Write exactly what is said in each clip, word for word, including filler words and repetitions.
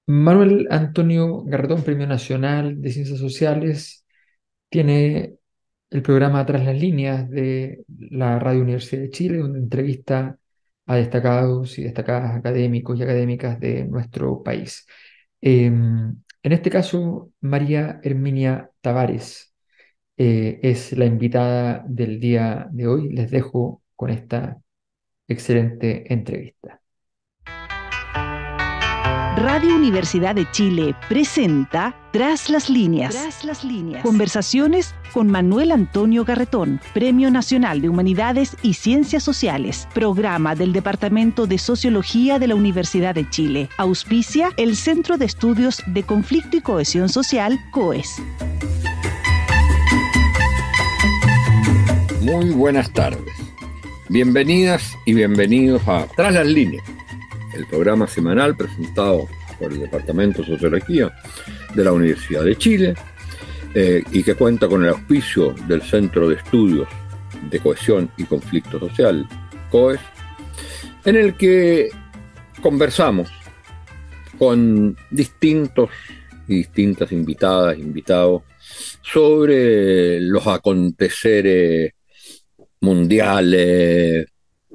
Manuel Antonio Garretón, Premio Nacional de Ciencias Sociales, tiene el programa Tras las Líneas de la Radio Universidad de Chile, donde entrevista a destacados y destacadas académicos y académicas de nuestro país. Eh, en este caso, María Herminia Tavares eh, es la invitada del día de hoy. Les dejo con esta excelente entrevista. Radio Universidad de Chile presenta Tras las líneas. Tras las líneas. Conversaciones con Manuel Antonio Garretón, Premio Nacional de Humanidades y Ciencias Sociales, programa del Departamento de Sociología de la Universidad de Chile. Auspicia el Centro de Estudios de Conflicto y Cohesión Social, COES. Muy buenas tardes. Bienvenidas y bienvenidos a Tras las líneas, el programa semanal presentado por el Departamento de Sociología de la Universidad de Chile eh, y que cuenta con el auspicio del Centro de Estudios de Cohesión y Conflicto Social, COES, en el que conversamos con distintos y distintas invitadas, invitados, sobre los aconteceres mundiales,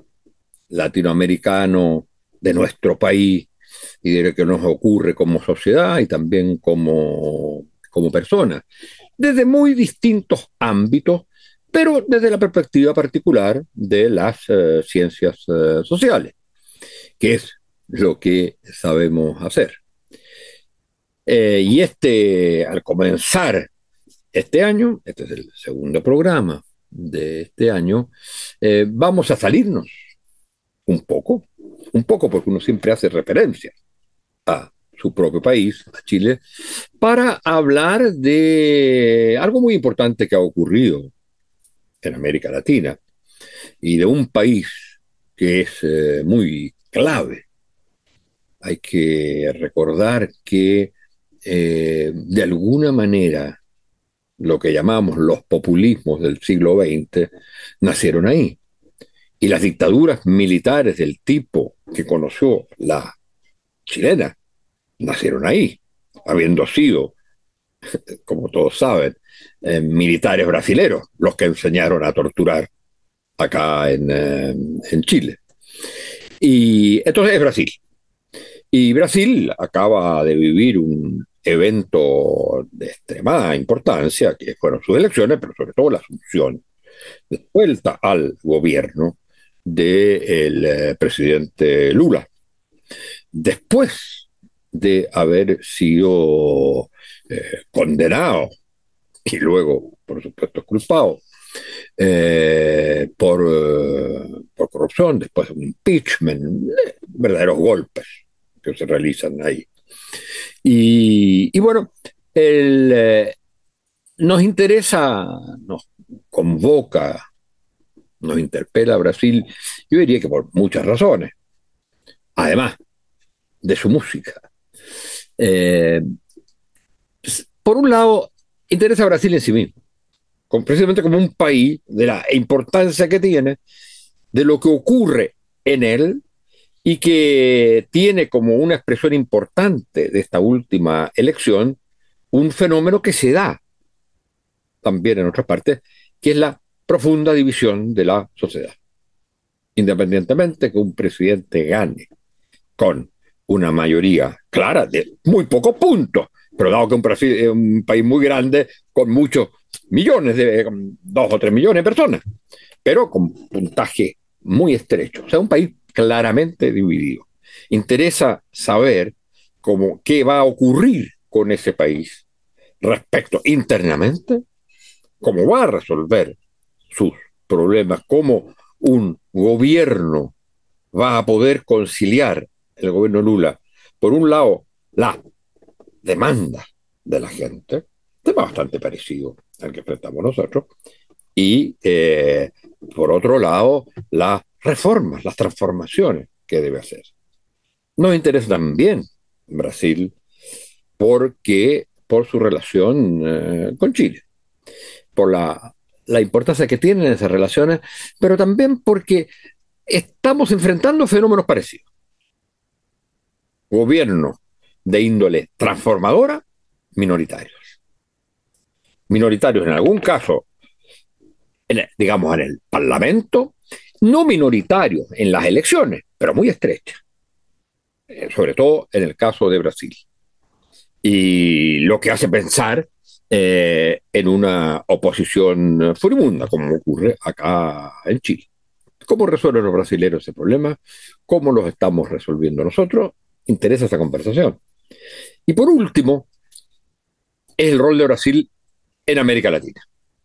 latinoamericanos, de nuestro país y de lo que nos ocurre como sociedad y también como, como personas, desde muy distintos ámbitos, pero desde la perspectiva particular de las uh, ciencias uh, sociales, que es lo que sabemos hacer. Eh, y este, al comenzar este año, este es el segundo programa de este año, eh, vamos a salirnos un poco, un poco porque uno siempre hace referencia a su propio país, a Chile, para hablar de algo muy importante que ha ocurrido en América Latina y de un país que es eh, muy clave. Hay que recordar que eh, de alguna manera lo que llamamos los populismos del siglo veinte nacieron ahí. Y las dictaduras militares del tipo que conoció la chilena nacieron ahí, habiendo sido, como todos saben, eh, militares brasileros los que enseñaron a torturar acá en, eh, en Chile. Y entonces es Brasil. Y Brasil acaba de vivir un evento de extremada importancia, que fueron sus elecciones, pero sobre todo la asunción de vuelta al gobierno del eh, presidente Lula, después de haber sido eh, condenado y luego, por supuesto, culpado eh, por, eh, por corrupción, después de un impeachment, eh, verdaderos golpes que se realizan ahí. Y, y bueno, el, eh, nos interesa, nos convoca, nos interpela a Brasil, yo diría que por muchas razones, además de su música. Eh, por un lado, interesa a Brasil en sí mismo, con, precisamente como un país, de la importancia que tiene, de lo que ocurre en él, y que tiene como una expresión importante de esta última elección un fenómeno que se da también en otras partes, que es la profunda división de la sociedad. Independientemente que un presidente gane con una mayoría clara de muy pocos puntos, pero dado que un, es un país muy grande con muchos millones, de dos o tres millones de personas, pero con puntaje muy estrecho, o sea, un país claramente dividido. Interesa saber cómo, qué va a ocurrir con ese país respecto internamente, cómo va a resolver sus problemas, cómo un gobierno va a poder conciliar, el gobierno Lula, por un lado, la demanda de la gente, tema bastante parecido al que enfrentamos nosotros, y eh, por otro lado, las reformas, las transformaciones que debe hacer. Nos interesa también Brasil porque por su relación eh, con Chile, por la, la importancia que tienen esas relaciones, pero también porque estamos enfrentando fenómenos parecidos. Gobiernos de índole transformadora, minoritarios. Minoritarios en algún caso, en el, digamos, en el Parlamento, no minoritarios en las elecciones, pero muy estrechas, eh, sobre todo en el caso de Brasil. Y lo que hace pensar eh, en una oposición furibunda, como ocurre acá en Chile. ¿Cómo resuelven los brasileños ese problema? ¿Cómo los estamos resolviendo nosotros? Interesa esta conversación. Y por último, es el rol de Brasil en América Latina.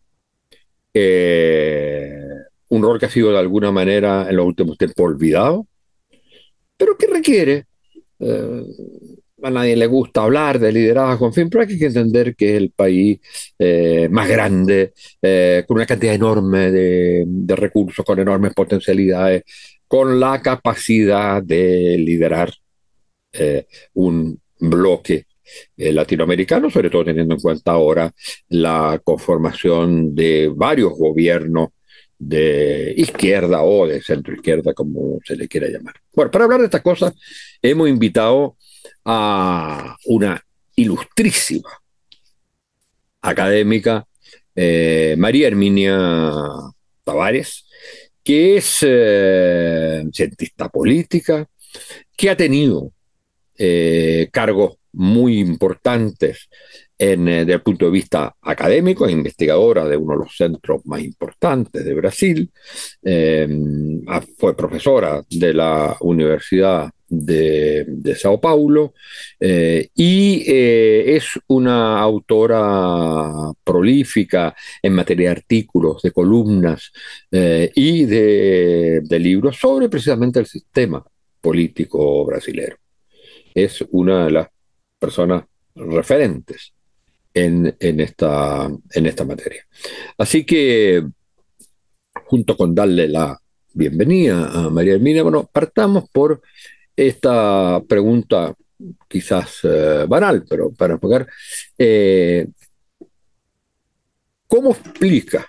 Eh, un rol que ha sido de alguna manera en los últimos tiempos olvidado, pero que requiere, eh, a nadie le gusta hablar de liderazgo, en fin, pero hay que entender que es el país eh, más grande, eh, con una cantidad enorme de, de recursos, con enormes potencialidades, con la capacidad de liderar eh, un bloque eh, latinoamericano, sobre todo teniendo en cuenta ahora la conformación de varios gobiernos de izquierda o de centro izquierda, como se le quiera llamar. Bueno, para hablar de estas cosas, hemos invitado a una ilustrísima académica, eh, María Herminia Tavares, que es eh, cientista política, que ha tenido eh, cargos muy importantes en, eh, desde el punto de vista académico, es investigadora de uno de los centros más importantes de Brasil, eh, fue profesora de la Universidad de, de Sao Paulo eh, y eh, es una autora prolífica en materia de artículos, de columnas eh, y de, de libros sobre precisamente el sistema político brasileño. Es una de las personas referentes en, en, esta, en esta materia. Así que, junto con darle la bienvenida a María Herminia, bueno, partamos por esta pregunta quizás eh, banal, pero para enfocar, eh, ¿cómo explica,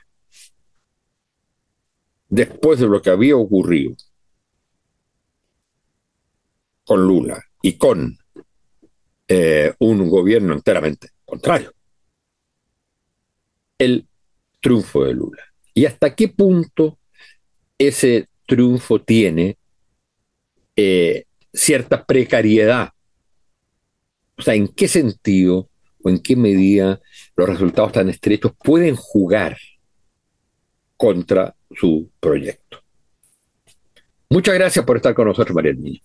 después de lo que había ocurrido con Lula y con eh, un gobierno enteramente contrario, el triunfo de Lula? ¿Y hasta qué punto ese triunfo tiene eh, cierta precariedad? O sea, ¿en qué sentido o en qué medida los resultados tan estrechos pueden jugar contra su proyecto? Muchas gracias por estar con nosotros, María Herminia.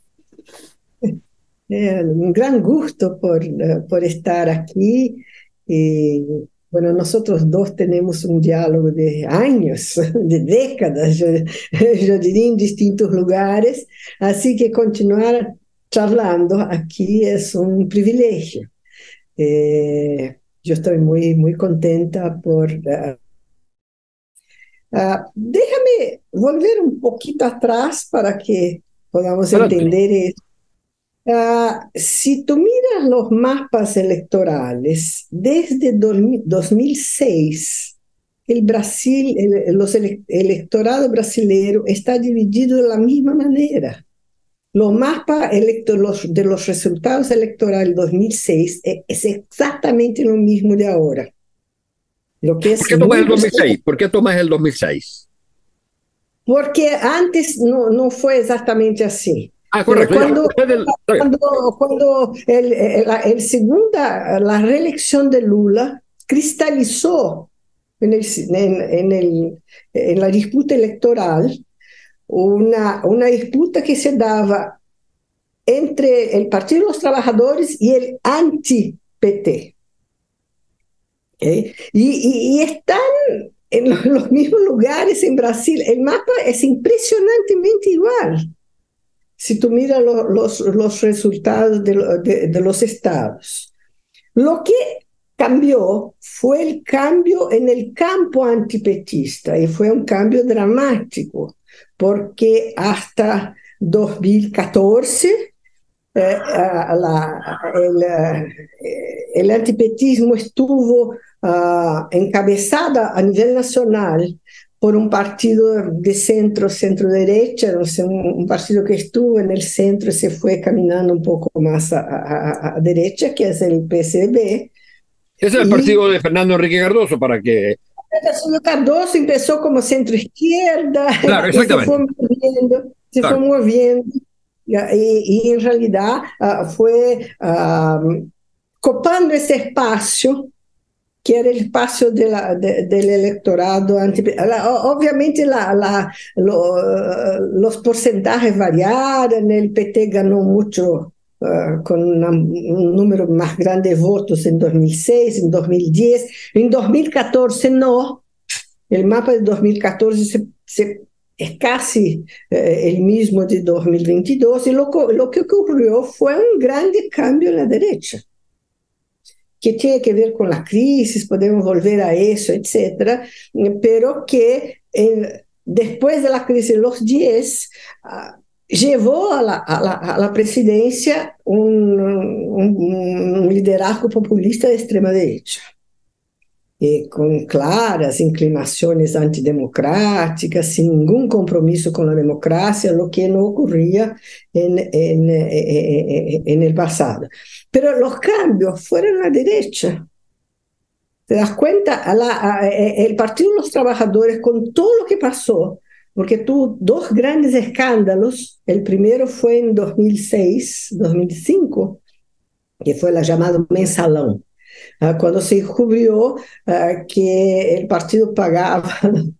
Eh, un gran gusto por, uh, por estar aquí. Y, bueno, nosotros dos tenemos un diálogo de años, de décadas, yo, yo diría, en distintos lugares, así que continuar charlando aquí es un privilegio. Eh, yo estoy muy, muy contenta por... Uh, uh, déjame volver un poquito atrás para que podamos Adelante. entender esto. Uh, si tú miras los mapas electorales, desde dos mil seis, el Brasil, el, los ele, electorado brasileño está dividido de la misma manera. Los mapas elector, los, de los resultados electorales de dos mil seis es, es exactamente lo mismo de ahora. Lo que es ¿Por qué tomas el dos mil seis? ¿Por qué tomas el dos mil seis? Porque antes no, no fue exactamente así. Ah, correcto. Cuando, Del... cuando, cuando el, el, el segunda, la reelección de Lula cristalizó en, el, en, en, el, en la disputa electoral una, una disputa que se daba entre el Partido de los Trabajadores y el anti-P T. ¿Okay? Y, y, y están en los, los mismos lugares en Brasil. El mapa es impresionantemente igual. Si tú miras lo, los, los resultados de, de, de los estados. Lo que cambió fue el cambio en el campo antipetista, y fue un cambio dramático, porque hasta dos mil catorce eh, la, el, el antipetismo estuvo uh, encabezada a nivel nacional por un partido de centro, centro-derecha, o sea, un, un partido que estuvo en el centro y se fue caminando un poco más a, a, a derecha, que es el P S D B. Ese es el partido de Fernando Enrique Cardoso, para que... Cardoso empezó como centro-izquierda, claro, y se fue exactamente. moviendo, se Claro. fue moviendo, y, y en realidad uh, fue uh, copando ese espacio que era el espacio de la, de, del electorado. Anti, la, obviamente la, la, lo, los porcentajes variaron, el P T ganó mucho uh, con una, un número más grande de votos en dos mil seis, en dos mil diez, en dos mil catorce no, el mapa de dos mil catorce se, se, es casi eh, el mismo de dos mil veintidós, y lo, lo que ocurrió fue un grande cambio en la derecha, que tiene que ver con la crisis, podemos volver a eso, etcétera, pero que en, después de la crisis de los diez, uh, llevó a la, a, la, a la presidencia un, un, un liderazgo populista de extrema derecha, y con claras inclinaciones antidemocráticas, sin ningún compromiso con la democracia, lo que no ocurría en, en, en, en el pasado. Pero los cambios fueron a la derecha. ¿Te das cuenta? A la, a, el Partido de los Trabajadores, con todo lo que pasó, porque tuvo dos grandes escándalos. El primero fue en dos mil seis, dos mil cinco, que fue la llamada Mensalão, uh, cuando se descubrió uh, que el partido pagaba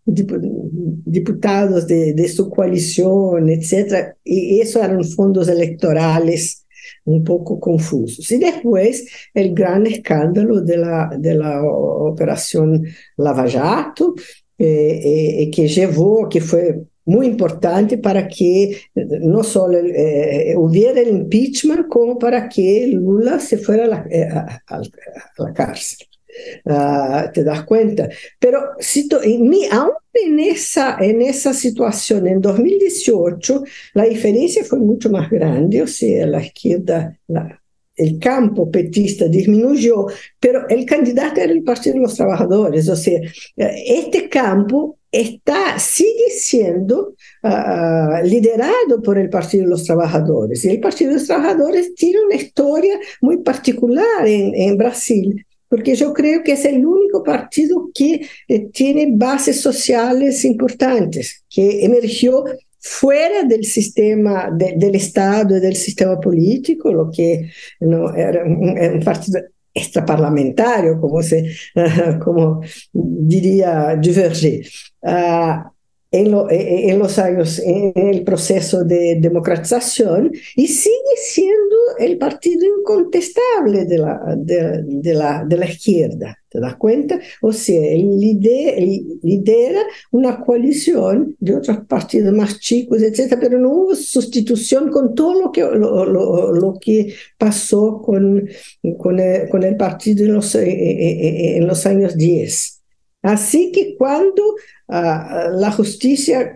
diputados de, de su coalición, etcétera, y eso eran fondos electorales un poco confusos. Y después el gran escándalo de la, de la operación Lava Jato, eh, eh, que llevó, que fue muy importante para que no solo eh, hubiera el impeachment, como para que Lula se fuera a la, eh, a, a, a la cárcel. Uh, ¿te das cuenta? Pero si to, en mi, aún en esa, en esa situación, en dos mil dieciocho, la diferencia fue mucho más grande, o sea, la izquierda, la, el campo petista disminuyó, pero el candidato era el Partido de los Trabajadores, o sea, este campo está, sigue siendo uh, liderado por el Partido de los Trabajadores, y el Partido de los Trabajadores tiene una historia muy particular en, en Brasil, porque yo creo que es el único partido que eh, tiene bases sociales importantes, que emergió fuera del sistema, de, del Estado y del sistema político, lo que no, era, un, era un partido extraparlamentario, como, se, uh, como diría Duverger. Uh, En, lo, en los años, en el proceso de democratización, y sigue siendo el partido incontestable de la, de, de la, de la izquierda, ¿te das cuenta? O sea, él lidera, él lidera una coalición de otros partidos más chicos, etcétera, pero no hubo sustitución con todo lo que, lo, lo, lo que pasó con, con, el, con el partido en los, en los años diez. Así que cuando uh, la justicia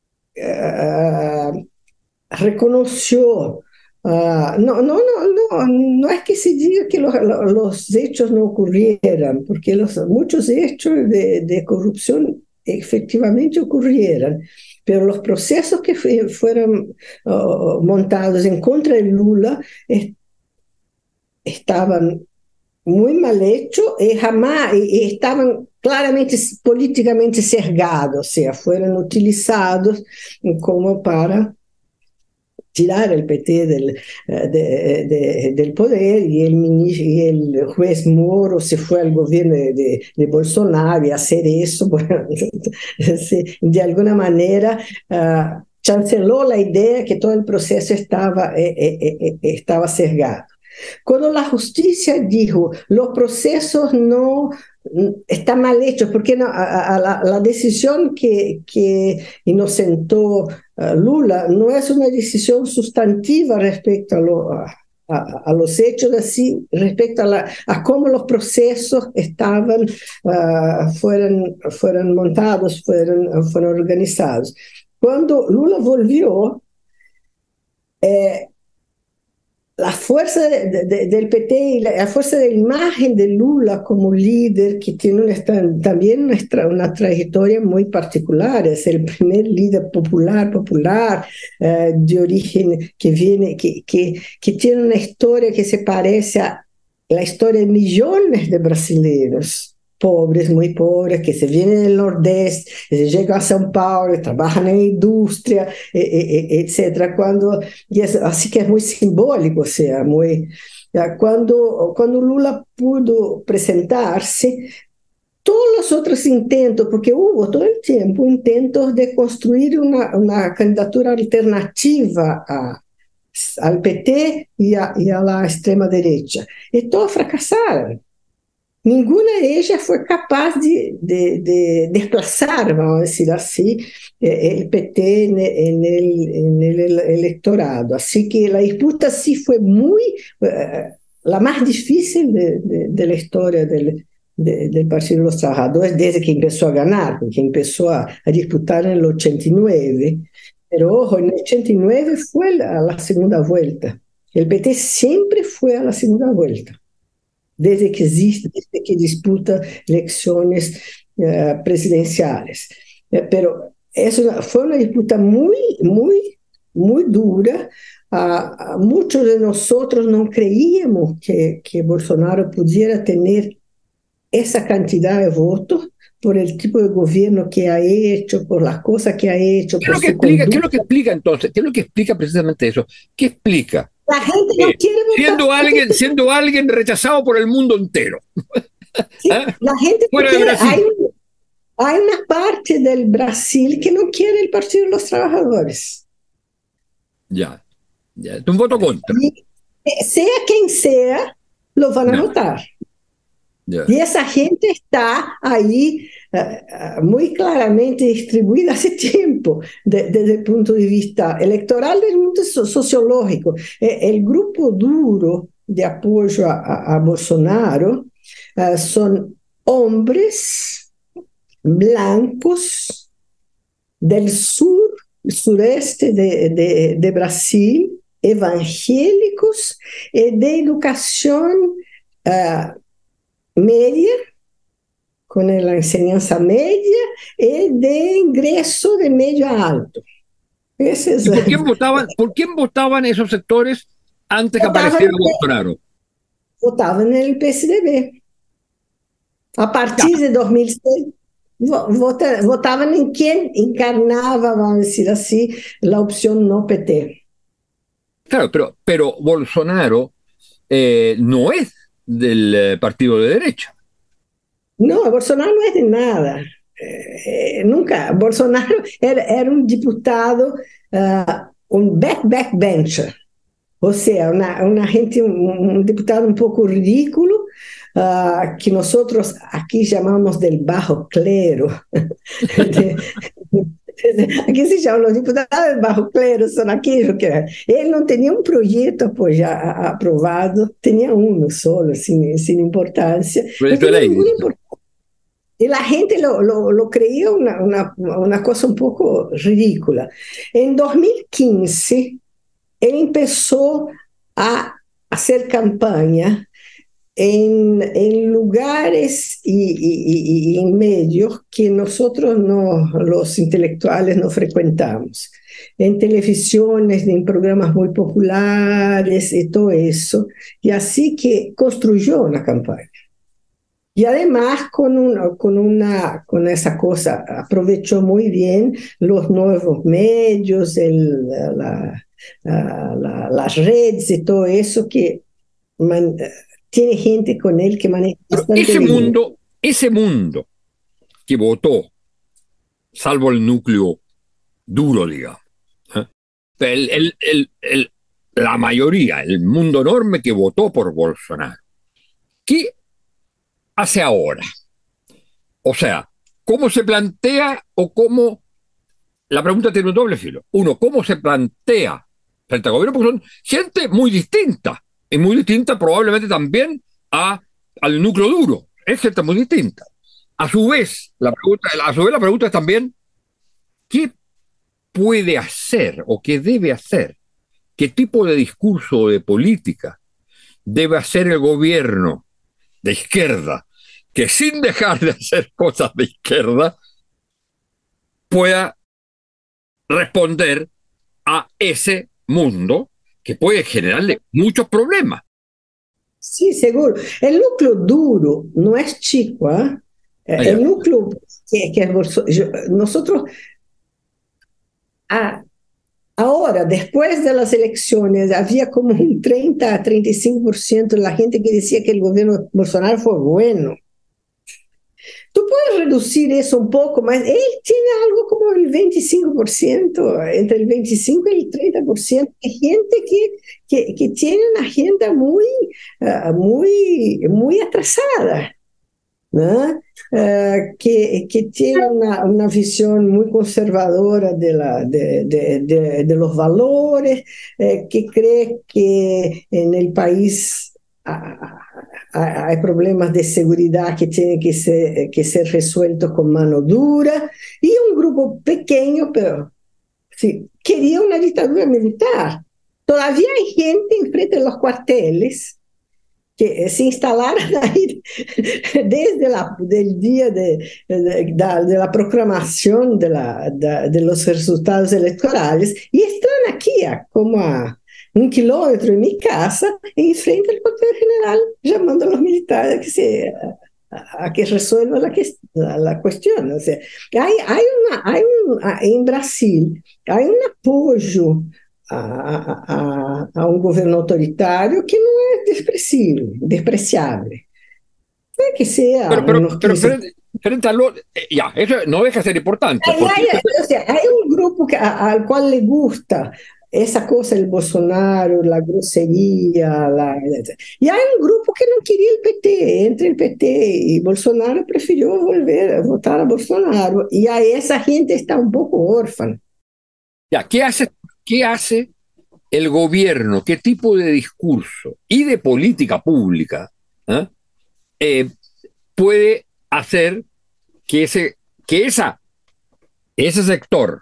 uh, reconoció, uh, no, no, no, no, no es que se diga que los, los hechos no ocurrieran, porque los, muchos hechos de, de corrupción efectivamente ocurrieron, pero los procesos que fue, fueron uh, montados en contra de Lula est- estaban muy mal hechos y jamás y, y estaban claramente políticamente sesgados, o sea, fueron utilizados como para tirar el P T del, de, de, del poder, y el, ministro, y el juez Moro se fue al gobierno de, de, de Bolsonaro, y hacer eso, bueno, de alguna manera uh, chanceló la idea que todo el proceso estaba, eh, eh, eh, estaba sesgado. Cuando la justicia dijo, los procesos no están mal hechos, porque no, a, a la, la decisión que, que inocentó uh, Lula no es una decisión sustantiva respecto a, lo, a, a, a los hechos, así respecto a, la, a cómo los procesos estaban, uh, fueron, fueron montados, fueron, fueron organizados. Cuando Lula volvió, eh, la fuerza de, de, del P T y la, la fuerza de imagen de Lula como líder, que tiene una, también una, una trayectoria muy particular, es el primer líder popular, popular, eh, de origen que viene, que, que, que tiene una historia que se parece a la historia de millones de brasileños, pobres, muy pobres, que se vienen del Nordeste, que se llegan a São Paulo, trabajan en industria, eh, eh, etcétera. Cuando, y es, así que es muy simbólico, o sea, muy, cuando, cuando Lula pudo presentarse, todos los otros intentos, porque hubo todo el tiempo intentos de construir una, una candidatura alternativa a, al P T y a, y a la extrema derecha, y todos fracasaron. Ninguna de ellas fue capaz de, de, de desplazar, vamos a decir así, el P T en, en, el, en el electorado. Así que la disputa sí fue muy, uh, la más difícil de, de, de la historia del, de, del Partido de los Trabajadores desde que empezó a ganar, porque empezó a, a disputar en el ochenta y nueve. Pero ojo, en el ochenta y nueve fue a la segunda vuelta. El P T siempre fue a la segunda vuelta, desde que existe, desde que disputa elecciones uh, presidenciales. Uh, pero eso fue una disputa muy, muy, muy dura. Uh, uh, muchos de nosotros no creíamos que, que Bolsonaro pudiera tener esa cantidad de votos por el tipo de gobierno que ha hecho, por las cosas que ha hecho. ¿Qué es lo que explica, ¿qué es lo que explica entonces? ¿Qué es lo que explica precisamente eso? ¿Qué explica? La gente no eh, quiere votar. Siendo alguien, siendo alguien rechazado por el mundo entero. Sí, ¿Eh? la gente Fuera quiere, de Brasil. hay, hay una parte del Brasil que no quiere el Partido de los Trabajadores. Ya, ya. Es un voto contra. Y sea quien sea, lo van a Ya. votar. Ya. Y esa gente está ahí uh, uh, muy claramente distribuida hace tiempo, de, desde el punto de vista electoral, desde el punto de vista sociológico. Eh, el grupo duro de apoyo a, a, a Bolsonaro uh, son hombres blancos del sur, sureste de, de, de Brasil, evangélicos, eh, de educación uh, media, con la enseñanza media, y de ingreso de medio a alto. Ese es ¿Y por quién votaban, por quién votaban esos sectores antes que Votaban apareciera en- Bolsonaro? votaban en el P S D B. A partir de dos mil seis, vo- vota- votaban en quien encarnaba, vamos a decir así, la opción no P T. Claro, pero, pero Bolsonaro eh, no es del eh, partido de derecha. No, Bolsonaro no es de nada. Eh, eh, nunca. Bolsonaro era, era un diputado, uh, un back backbencher. O sea, una, una gente, un, un diputado un poco ridículo, uh, que nosotros aquí llamamos del bajo clero. De, aquí se llaman los diputados del bajo clero, son aquellos que... Él no tenía un proyecto pues, ya aprobado, tenía uno solo, sin, sin importancia. No Proyecto de tenía ley. ninguna importancia. Y la gente lo, lo, lo creía una, una, una cosa un poco ridícula. En dos mil quince, él empezó a hacer campaña en, en lugares y, y, y, y en medios que nosotros no, los intelectuales no frecuentamos. En televisiones, en programas muy populares y todo eso. Y así que construyó una campaña. Y además con, una, con, una, con esa cosa, aprovechó muy bien los nuevos medios, el, la, la, la, las redes y todo eso, que man, tiene gente con él que maneja Pero bastante ese dinero. mundo, ese mundo que votó, salvo el núcleo duro, digamos, ¿eh? el, el, el, el, la mayoría, el mundo enorme que votó por Bolsonaro, ¿qué hace ahora? O sea, ¿cómo se plantea o cómo... La pregunta tiene un doble filo. Uno, ¿cómo se plantea frente al gobierno? Porque son gente muy distinta, y muy distinta probablemente también a, al núcleo duro. Es gente muy distinta. A su vez, la pregunta, a su vez la pregunta es también, ¿qué puede hacer o qué debe hacer qué tipo de discurso o de política debe hacer el gobierno de izquierda, que sin dejar de hacer cosas de izquierda, pueda responder a ese mundo que puede generarle muchos problemas. Sí, seguro. El núcleo duro no es chico, ¿eh? Ah, El ya. núcleo que, que es Bolso- yo- nosotros, ah, ahora, después de las elecciones, había como un treinta a treinta y cinco por ciento de la gente que decía que el gobierno de Bolsonaro fue bueno. Tú puedes reducir eso un poco, mas él tiene algo como el veinticinco por ciento, entre el veinticinco y el treinta por ciento de gente que, que, que tiene una agenda muy, uh, muy, muy atrasada, ¿no? Uh, que, que tiene una, una visión muy conservadora de, la, de, de, de, de los valores, eh, que cree que en el país ah, hay problemas de seguridad que tienen que ser, que ser resueltos con mano dura, y un grupo pequeño, pero sí, quería una dictadura militar. Todavía hay gente enfrente de los cuarteles que se instalaron ahí desde la, el día de, de, de, de la proclamación de, la, de, de los resultados electorales, y están aquí como a un kilómetro de mi casa, en frente del cuartel general, llamando a los militares que se, a, a que resuelvan la, que, la, la cuestión. O sea, hay, hay una, hay un, en Brasil hay un apoyo a, a, a un gobierno autoritario que no es despreciable, despreciable. No es que sea Pero, pero, unos pero quince. frente, frente a lo... eh, ya, eso no deja de ser importante, Hay, porque... hay, o sea, hay un grupo que, a, al cual le gusta esa cosa, el Bolsonaro, la grosería, la, y hay un grupo que no quería el P T. Entre el P T y Bolsonaro prefirió volver a votar a Bolsonaro, y a esa gente está un poco órfana. Ya, ¿qué hace, qué hace el gobierno? ¿Qué tipo de discurso y de política pública ¿eh? Eh, puede hacer que ese, que esa, ese sector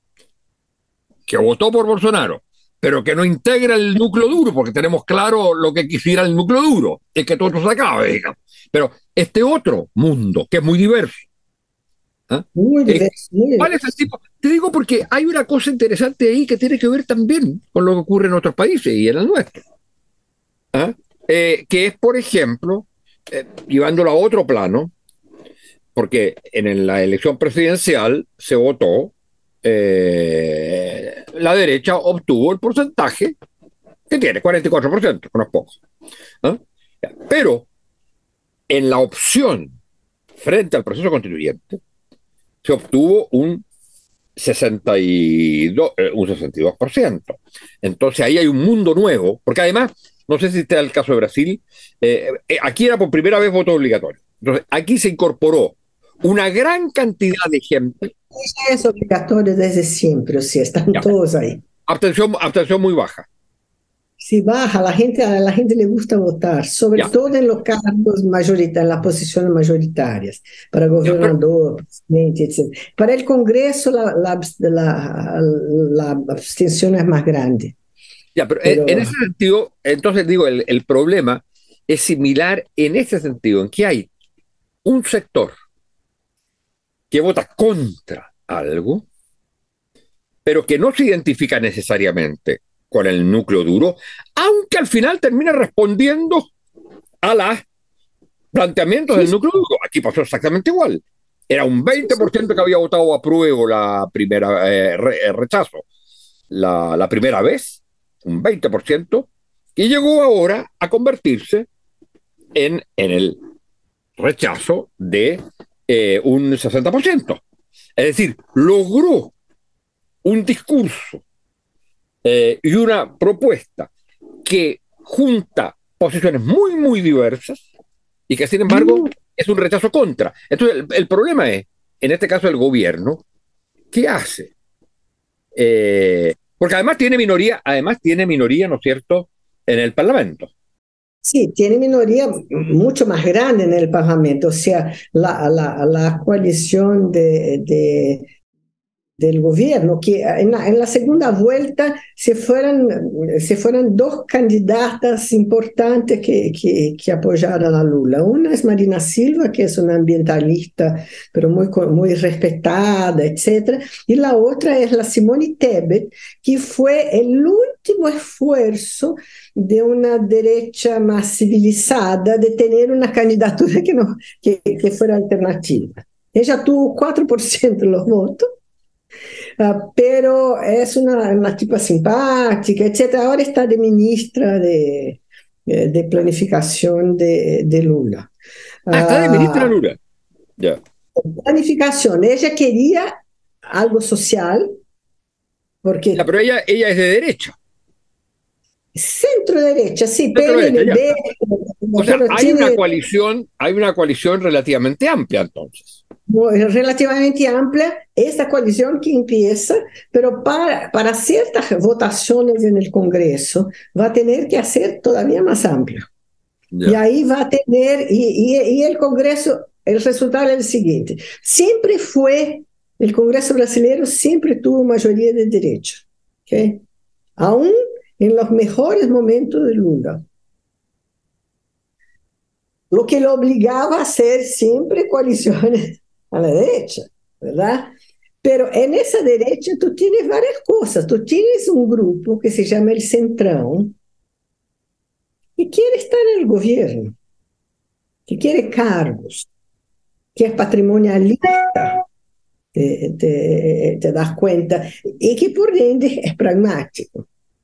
que votó por Bolsonaro, pero que no integra el núcleo duro, porque tenemos claro lo que quisiera el núcleo duro, es que todo esto se acabe, digamos. Pero este otro mundo, que es muy diverso, ¿eh? Muy Eh, diverso, muy ¿Cuál es diverso. el tipo? Te digo porque hay una cosa interesante ahí que tiene que ver también con lo que ocurre en otros países y en el nuestro. ¿eh? Eh, que es, por ejemplo, eh, llevándolo a otro plano, porque en la elección presidencial se votó, eh, la derecha obtuvo el porcentaje que tiene, cuarenta y cuatro por ciento, que no es poco. ¿eh? Pero en la opción frente al proceso constituyente se obtuvo un sesenta y dos, eh, un sesenta y dos por ciento. Entonces ahí hay un mundo nuevo, porque además, no sé si está el caso de Brasil, eh, eh, aquí era por primera vez voto obligatorio. Entonces aquí se incorporó una gran cantidad de gente. Es obligatorio desde siempre, o sea, están Ya, todos ahí. abstención, abstención muy baja. Si baja, la gente, a la gente le gusta votar, sobre Ya, todo en los cargos mayoritarios, en las posiciones mayoritarias, para ya, pero, gobernador, presidente, etcétera. Para el Congreso la, la, la, la abstención es más grande. ya, pero en, en Pero ese sentido, entonces digo, el, el problema es similar en ese sentido, en que hay un sector que vota contra algo, pero que no se identifica necesariamente con el núcleo duro, aunque al final termina respondiendo a los planteamientos sí, del núcleo duro. Aquí pasó exactamente igual. Era un sí, veinte por ciento que había votado apruebo la primera, eh, re, rechazo la, la primera vez, un veinte por ciento, y llegó ahora a convertirse en, en el rechazo de eh, un sesenta por ciento. Es decir, logró un discurso eh, y una propuesta que junta posiciones muy, muy diversas y que, sin embargo, sí. es un rechazo contra. Entonces, el, el problema es, en este caso, el gobierno, ¿qué hace? Eh, porque además tiene minoría, además tiene minoría, ¿no es cierto?, en el Parlamento. Sí, tiene minoría mucho más grande en el Parlamento, o sea, la, la, la coalición de, de del gobierno, que en la, en la segunda vuelta se fueron, se fueron dos candidatas importantes que, que, que apoyaron a Lula. Una es Marina Silva, que es una ambientalista, pero muy, muy respetada, etcétera. Y la otra es la Simone Tebet, que fue el último esfuerzo de una derecha más civilizada de tener una candidatura que, no, que, que fuera alternativa. Ella tuvo cuatro por ciento de los votos, Uh, pero es una, una tipa simpática, etcétera. Ahora está de ministra de, de planificación de, de Lula. Ah, está de ministra Uh, Lula. Ya. Planificación. Ella quería algo social, porque... Ya, pero ella, ella es de derecha. Centro derecha, sí, Centro derecha, P N L D. O sea, hay tiene, una coalición, hay una coalición relativamente amplia entonces. relativamente amplia, esta coalición que empieza, pero para, para ciertas votaciones en el Congreso va a tener que hacer todavía más amplio. Yeah. Y ahí va a tener, y, y, y el Congreso, el resultado es el siguiente, siempre fue, el Congreso brasileño siempre tuvo mayoría de derecha, ¿okay? Aún en los mejores momentos de Lula. Lo que lo obligaba a hacer siempre coaliciones a la derecha, ¿verdad? Pero en esa derecha tú tienes varias cosas. Tú tienes un grupo que se llama el Centrão, que quiere estar en el gobierno, que quiere cargos, que es patrimonialista, te, te, te das cuenta, y que por ende es pragmático.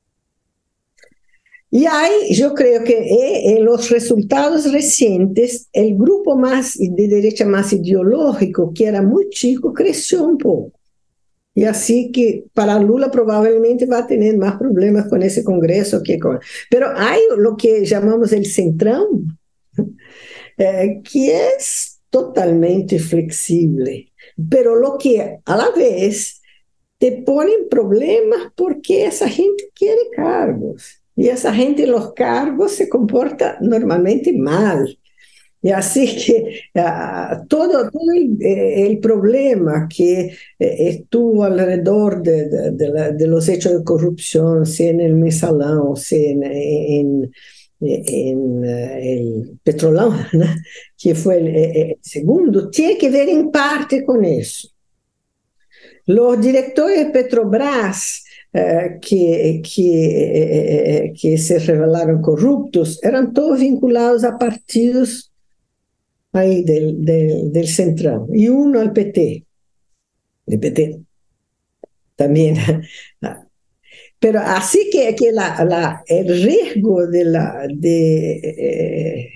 Y ahí yo creo que en los resultados recientes, el grupo más de derecha más ideológico, que era muy chico, creció un poco. Y así que para Lula probablemente va a tener más problemas con ese Congreso que con... Pero hay lo que llamamos el Centrão, eh, que es totalmente flexible, pero lo que a la vez te pone en problemas porque esa gente quiere cargos. Y esa gente en los cargos se comporta normalmente mal. Y así que uh, todo, todo el, el problema que eh, estuvo alrededor de, de, de, la, de los hechos de corrupción, sea en el Mensalão, sea en, en, en uh, el Petrolão, ¿no? Que fue el, el segundo, tiene que ver en parte con eso. Los directores de Petrobras Uh, que, que, uh, que se revelaron corruptos, eran todos vinculados a partidos ahí del, del, del Centrão, y uno al P T. El P T también. Pero así que, que la, la, el riesgo de, la, de,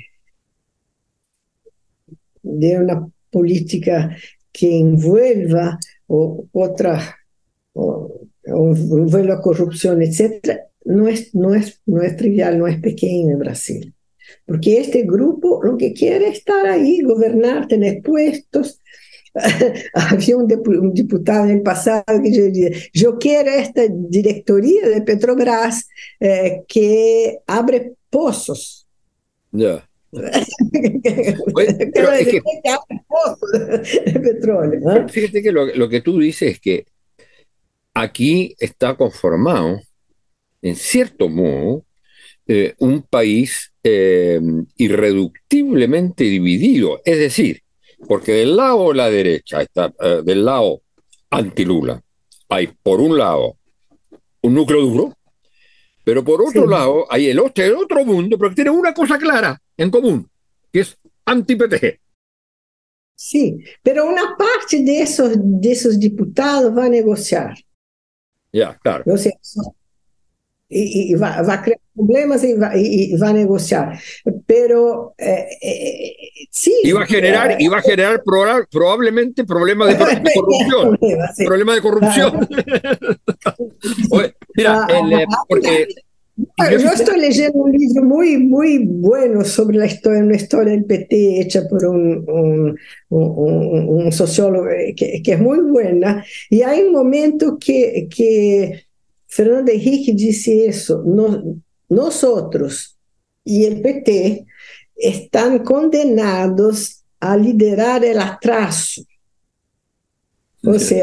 de una política que envuelva o, otra... O, un vuelo a corrupción, etcétera, no es, no, es, no es trivial, no es pequeño en Brasil. Porque este grupo lo que quiere es estar ahí, gobernar, tener puestos. Había un, un diputado en el pasado que yo decía, yo quiero esta directoría de Petrobras eh, que abre pozos. Ya. Yeah. Pero es que, que abre pozos de petróleo, ¿no? Fíjate que lo, lo que tú dices es que aquí está conformado, en cierto modo, eh, un país eh, irreductiblemente dividido. Es decir, porque del lado de la derecha, está, eh, del lado anti-Lula, hay por un lado un núcleo duro, pero por otro sí. lado hay el otro, el otro mundo, pero que tiene una cosa clara en común, que es anti-P T. Sí, pero una parte de esos, de esos diputados va a negociar. Ya, yeah, claro. O sea, y, y va, va a crear problemas y va, y, y va a negociar. Pero eh, eh, sí. Y va a generar, eh, y va a generar proba probablemente problemas de, de corrupción. Problema, sí. Problemas de corrupción. Oye, mira, el, eh, porque. Yo, yo estoy leyendo un libro muy, muy bueno sobre la historia, una historia del P T hecha por un, un, un, un sociólogo que, que es muy buena. Y hay un momento que, que Fernando Henrique dice eso, no, nosotros y el P T están condenados a liderar el atraso. O sea,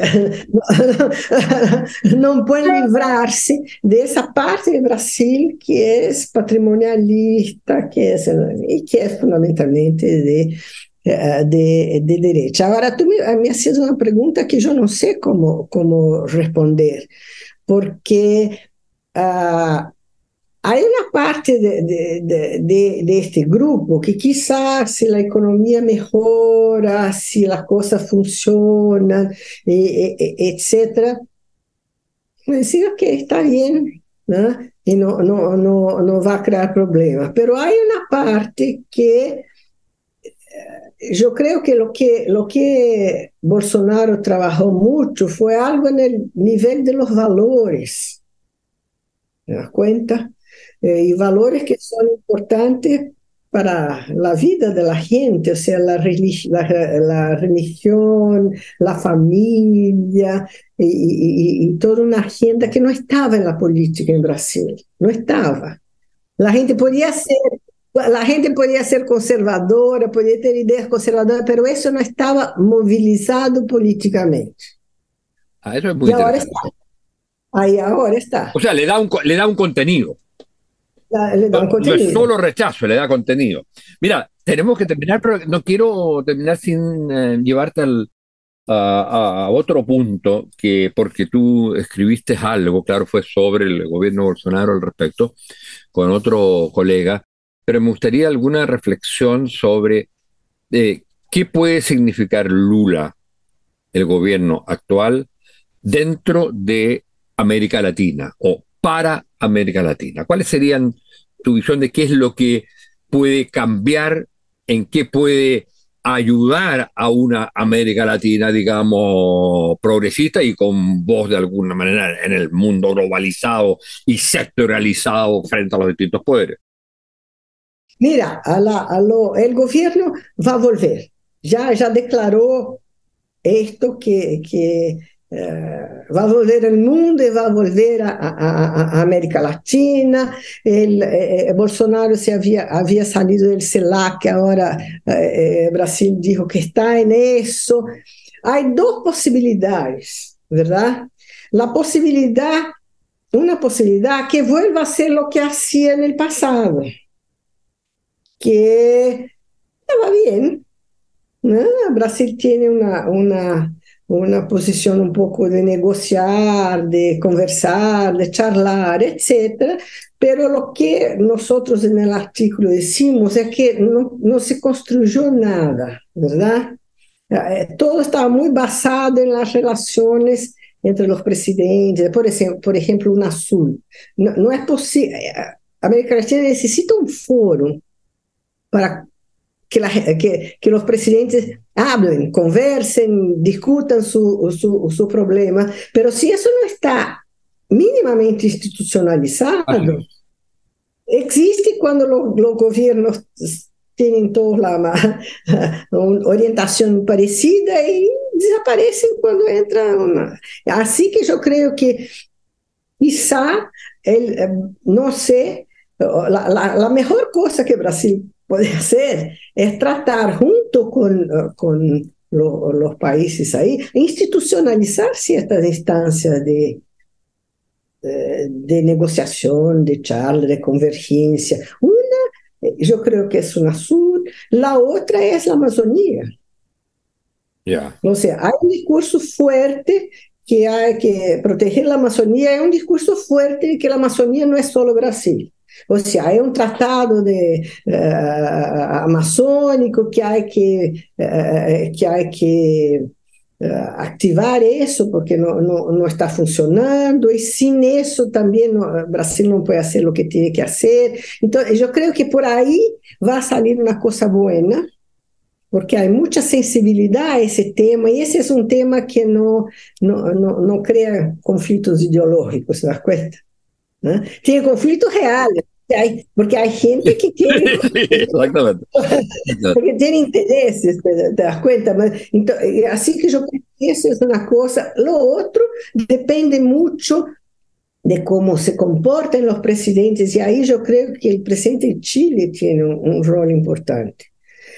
no, no pueden librarse de esa parte de Brasil que es patrimonialista, que es, y que es fundamentalmente de, de, de derecha. Ahora, tú me, me haces una pregunta que yo no sé cómo, cómo responder, porque uh, hay una parte de, de, de, de, de este grupo que quizás si la economía mejora, si las cosas funcionan, eh, eh, etcétera, decir que está bien, ¿no? Y no, no, no, no va a crear problemas. Pero hay una parte que eh, yo creo que lo, que lo que Bolsonaro trabajó mucho fue algo en el nivel de los valores. ¿Te das cuenta? Eh, y valores que son importantes para la vida de la gente, o sea, la, religi la, la religión, la familia y, y, y toda una agenda que no estaba en la política en Brasil, no estaba. La gente podía ser, la gente podía ser conservadora, podía tener ideas conservadoras, pero eso no estaba movilizado políticamente. Ah, eso es muy y ahora interesante. está. Ahí ahora está. O sea, le da un, le da un contenido. Le da un No, no es contenido. solo rechazo, le da contenido. Mira, tenemos que terminar, pero no quiero terminar sin eh, llevarte al, a, a otro punto, que porque tú escribiste algo, claro, fue sobre el gobierno de Bolsonaro al respecto, con otro colega, pero me gustaría alguna reflexión sobre eh, qué puede significar Lula, el gobierno actual, dentro de América Latina o para América Latina. ¿Cuáles serían tu visión de qué es lo que puede cambiar, en qué puede ayudar a una América Latina, digamos, progresista y con voz de alguna manera en el mundo globalizado y sectoralizado frente a los distintos poderes? Mira, a la, a lo, el gobierno va a volver. Ya, ya declaró esto que, que eh, va a volver el mundo y va a volver a, a, a América Latina. El, eh, Bolsonaro se había, había salido del CELAC, ahora eh, Brasil dijo que está en eso. Hay dos posibilidades, ¿verdad? La posibilidad, una posibilidad que vuelva a ser lo que hacía en el pasado, que estaba bien, ¿no? Brasil tiene una, una, una posición un poco de negociar, de conversar, de charlar, etcétera. Pero lo que nosotros en el artículo decimos es que no, no se construyó nada, ¿verdad? Todo estaba muy basado en las relaciones entre los presidentes, por ejemplo, por ejemplo UNASUR. No, no es posible. América Latina necesita un foro para que, la, que, que los presidentes hablen, conversen, discutan su, su, su problema, pero si eso no está mínimamente institucionalizado, Así. existe cuando los, los gobiernos tienen toda la, una orientación parecida y desaparecen cuando entra una. Así que yo creo que quizá, el, no sé, la, la, la mejor cosa que Brasil puede hacer es tratar junto con, con lo, los países ahí, institucionalizar ciertas instancias de, de, de negociación, de charla, de convergencia. Una, yo creo que es UNASUR, la otra es la Amazonía. Yeah. O sea, hay un discurso fuerte que hay que proteger la Amazonía, hay un discurso fuerte de que la Amazonía no es solo Brasil. O sea, hay un tratado de, uh, amazónico que hay que, uh, que, hay que uh, activar eso porque no, no, no está funcionando y sin eso también no, Brasil no puede hacer lo que tiene que hacer. Entonces, yo creo que por ahí va a salir una cosa buena, porque hay mucha sensibilidad a ese tema y ese es un tema que no, no, no, no crea conflictos ideológicos, ¿se das cuenta? ¿No? Tiene conflictos reales, hay, porque hay gente que tiene, Exactamente. porque tiene intereses, ¿te, te das cuenta? Entonces, así que yo creo que eso es una cosa. Lo otro depende mucho de cómo se comportan los presidentes y ahí yo creo que el presidente de Chile tiene un, un rol importante.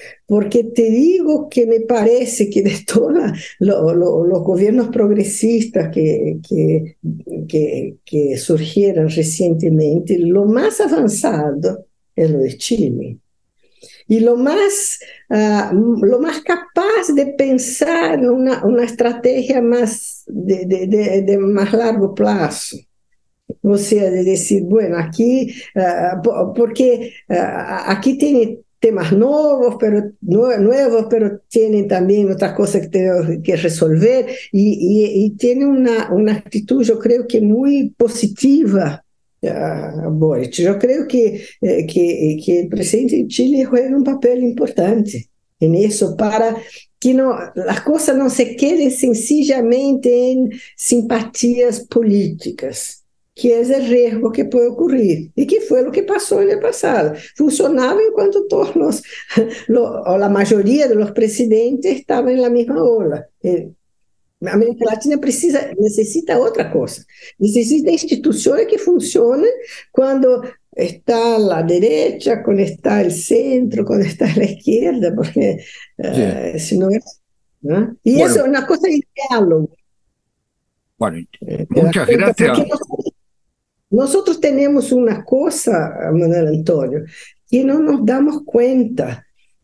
porque te digo que me parece que de todos lo, lo, los gobiernos progresistas que, que, que, que surgieron recientemente, lo más avanzado es lo de Chile. Y lo más, uh, lo más capaz de pensar una, una estrategia más de, de, de, de más largo plazo. O sea, de decir, bueno, aquí, uh, porque uh, aquí tiene temas nuevos, pero, nuevos, pero tienen también otras cosas que tengo que resolver y, y, y tiene una, una actitud, yo creo que muy positiva. Uh, Boric. Yo creo que, eh, que, que el presidente de Chile juega un papel importante en eso para que no, las cosas no se queden sencillamente en simpatías políticas, que es el riesgo que puede ocurrir y que fue lo que pasó en el pasado. Funcionaba enquanto todos los, lo, o la mayoría de los presidentes estaban en la misma ola. Eh, América Latina precisa, necesita outra coisa. Necessita instituições que funcionem quando está a direita, quando está o centro, quando está a esquerda, porque uh, senão é... ¿no? E bueno, isso é uma coisa de diálogo. Bueno, muchas gracias. Nosotros tenemos una cosa, Manuel Antonio, que no nos damos cuenta.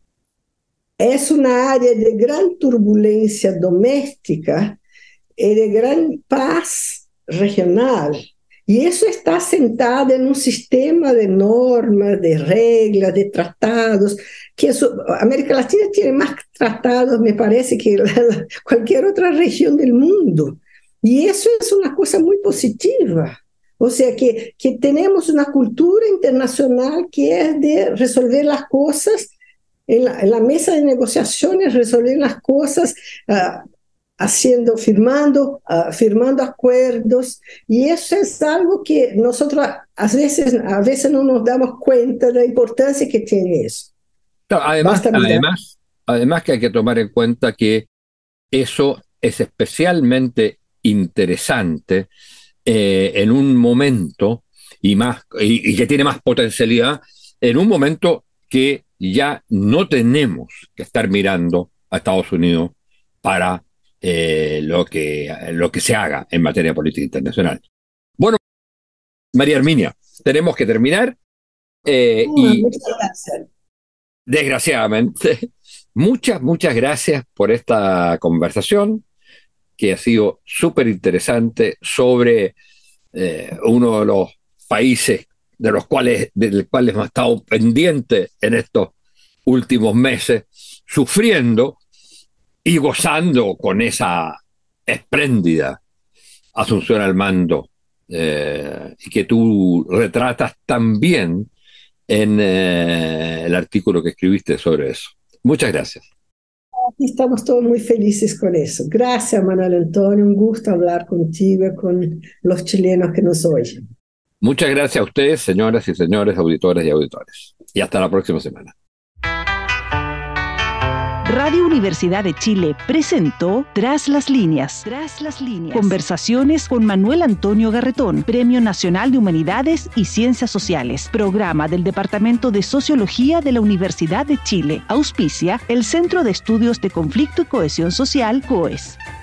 Es una área de gran turbulencia doméstica y de gran paz regional. Y eso está sentado en un sistema de normas, de reglas, de tratados, que eso, América Latina tiene más tratados, me parece, que la, cualquier otra región del mundo. Y eso es una cosa muy positiva. O sea, que, que tenemos una cultura internacional que es de resolver las cosas en la, en la mesa de negociaciones, resolver las cosas uh, haciendo, firmando, uh, firmando acuerdos, y eso es algo que nosotros a veces, a veces no nos damos cuenta de la importancia que tiene eso. No, además, además, además que hay que tomar en cuenta que eso es especialmente interesante eh, en un momento, y, más, y, y que tiene más potencialidad, en un momento que ya no tenemos que estar mirando a Estados Unidos para eh, lo, que, lo que se haga en materia de política internacional. Bueno, María Herminia, tenemos que terminar. Eh, oh, y muchas gracias. Desgraciadamente, muchas, muchas gracias por esta conversación que ha sido súper interesante sobre eh, uno de los países de los cuales, del cual hemos estado pendientes en estos últimos meses, sufriendo y gozando con esa espléndida asunción al mando eh, y que tú retratas tan bien en eh, el artículo que escribiste sobre eso. Muchas gracias. Estamos todos muy felices con eso. Gracias, Manuel Antonio. Un gusto hablar contigo y con los chilenos que nos oyen. Muchas gracias a ustedes, señoras y señores, auditores y auditores. Y hasta la próxima semana. Radio Universidad de Chile presentó Tras las líneas. Tras las líneas. Conversaciones con Manuel Antonio Garretón, Premio Nacional de Humanidades y Ciencias Sociales. Programa del Departamento de Sociología de la Universidad de Chile. Auspicia el Centro de Estudios de Conflicto y Cohesión Social, C O E S.